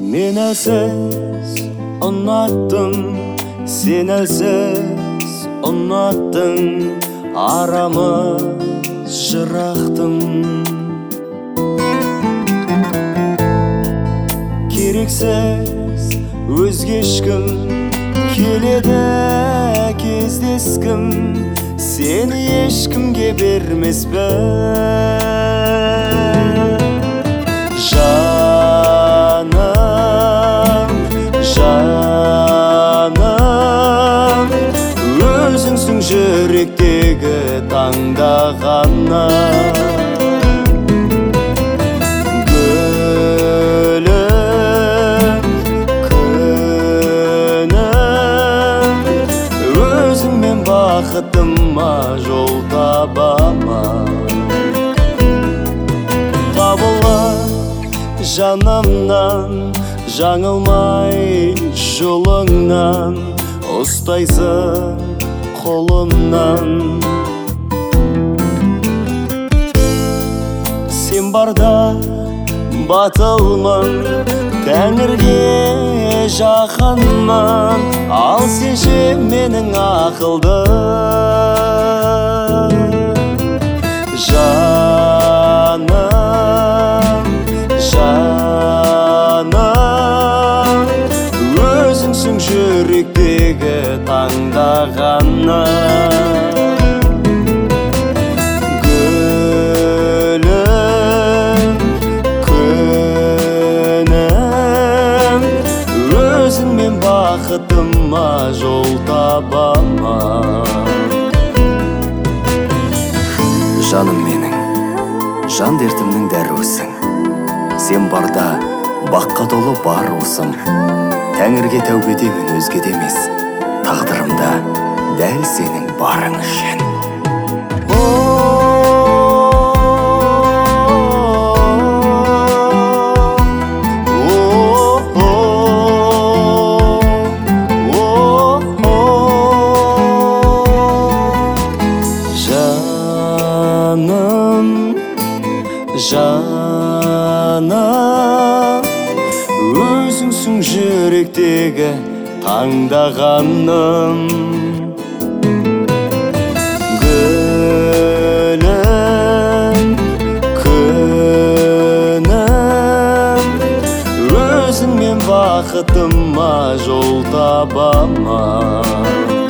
Мен әлсіз ұнаттым, сен әлсіз ұнаттың, арамыз жырақтың. Керексіз өзге ешкім келеді кездескім, сені ешкімге бермеспін. Жаным, өзіңсің жүректегі таңдағаным. Гүлім, күнім, өзіңмен бақытыма жол табама. Табылар жанымнан, жаңылмай жолыңнан, ұстайсың қолымнан. Сен барда батылмын, Тәңірге жақынмын, ал сен ше менің ақылдым. Жаным, өзіңсің жүректегі таңдағаным. Гүлім, күнім, өзіңмен бақытыма жол табама. Жаным менің, жан дертімнің дәрусің. Сен барда баққа толы бар уысым. Тәңірге тәубедемін, өзгеде емес. Тағдырымда дәл сенің барың үшін. Жаным, өзіңсің жүректегі таңдағаным. Гүлім, күнім, өзіңмен бақытыма жол табама.